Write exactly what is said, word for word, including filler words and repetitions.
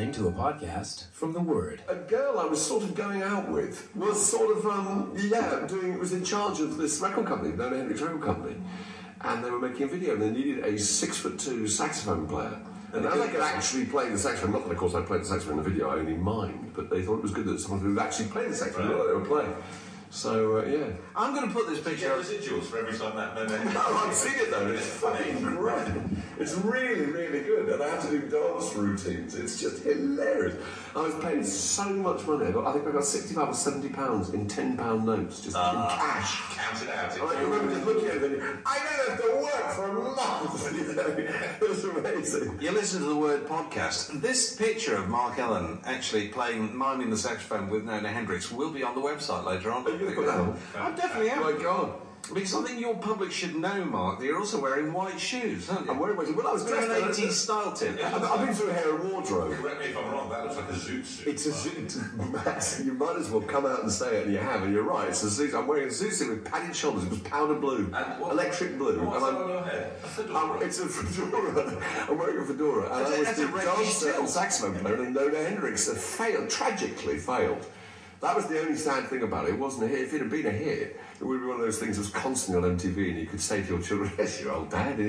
listening to a podcast from The Word. A girl I was sort of going out with was sort of, um, yeah, doing, was in charge of this record company, Nona Hendrix Record Company, and they were making a video and they needed a six foot two saxophone player. And as I could actually play the saxophone, not that of course I played the saxophone in the video, I only mimed, but they thought it was good that someone who actually played the saxophone knew what they were playing. So, uh, yeah. I'm going to put this picture... Get residuals for every time that... No, no, no, I've seen it though, it's fucking great. It's really, really good, and I have to do dance routines. It's just hilarious. I was paying so much money. I, got, I think I got sixty-five or seventy pounds in ten pound notes, just uh, in cash. Count it out. And I remember just looking at it and thinking, I don't have to work for a month. You know, it was amazing. You listen to the Word podcast. This picture of Mark Ellen actually playing, miming the saxophone with Nona Hendrix will be on the website later on. Are you going to put that on? I definitely am. Oh my God. Because I think your public should know, Mark, that you're also wearing white shoes, aren't you? I'm wearing white shoes. Well, I was dressed an eighties style tip. I've, I've been through a hair and wardrobe. Correct me if I'm wrong, that looks like a zoot suit. It's a zoot. Max, you might as well come out and say it, and you have, and you're right. It's a zoot. I'm wearing a zoot suit with padded shoulders. It was powder blue, and what, electric blue. What's and that on your head? A fedora. I'm, it's a fedora. I'm wearing a fedora. And I was the dancer and saxophone player, and Nona Hendrix had failed, tragically failed. That was the only sad thing about it. It wasn't a hit. If it had been a hit, it would be one of those things that was constantly on M T V, and you could say to your children, yes, your old dad.